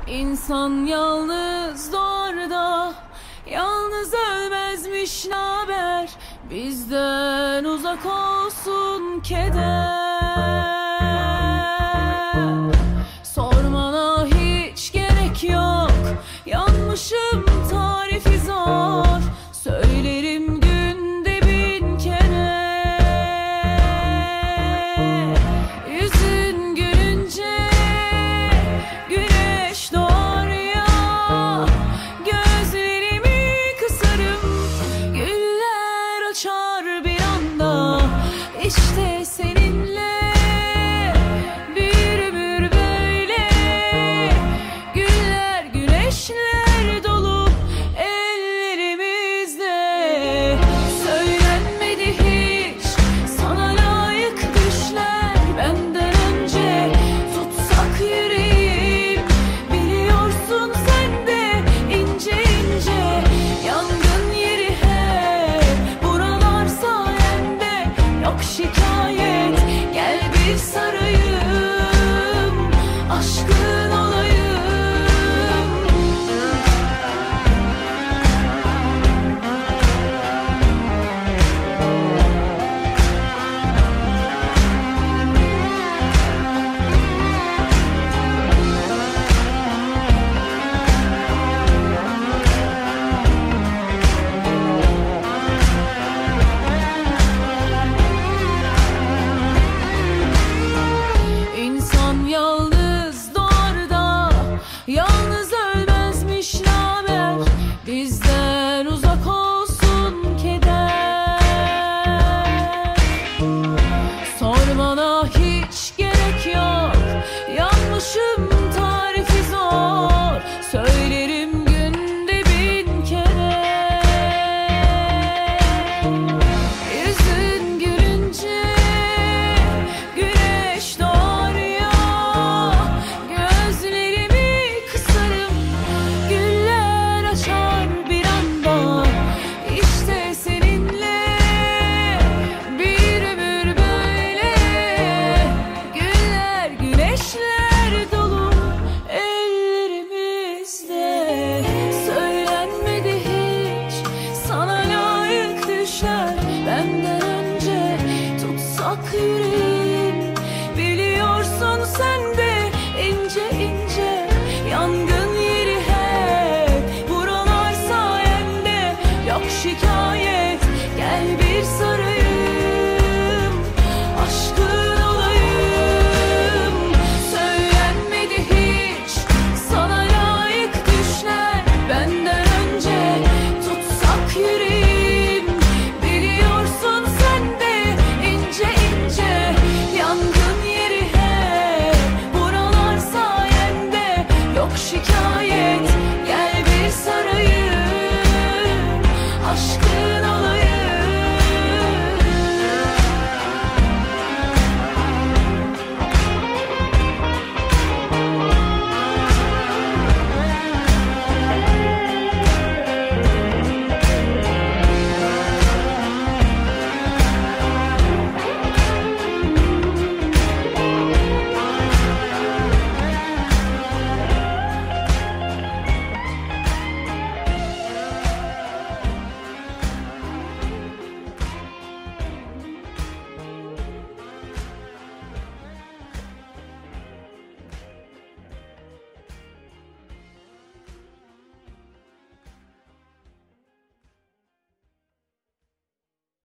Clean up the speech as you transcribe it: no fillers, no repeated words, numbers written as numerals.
İnsan yalnız doğar da yalnız ölmezmiş, naber? Bizden uzak olsun keder. Sormana hiç gerek yok, yanmışım tarifi zor. Söylerim günde 1000 kere. Yüzün gülünce güneş doğar ya, gözlerimi kısarım, güller açar bir anda. İşte seninle bir ömür böyle, güller güneşler dolu ellerimizde. Söylenmedi hiç sana layık düşler benden önce. Tutsak yüreğim, biliyorsun sen de ince ince. Yangın yeri hep buralar sayende, yok şikayet. Gel bir sarayım, aşkın olayım. İnsan yalnız doğar da yalnız ölmezmiş, naber? Bizden uzak olsun keder. Sormana hiç gerek yok, yanmışım tarifi zor. Söylerim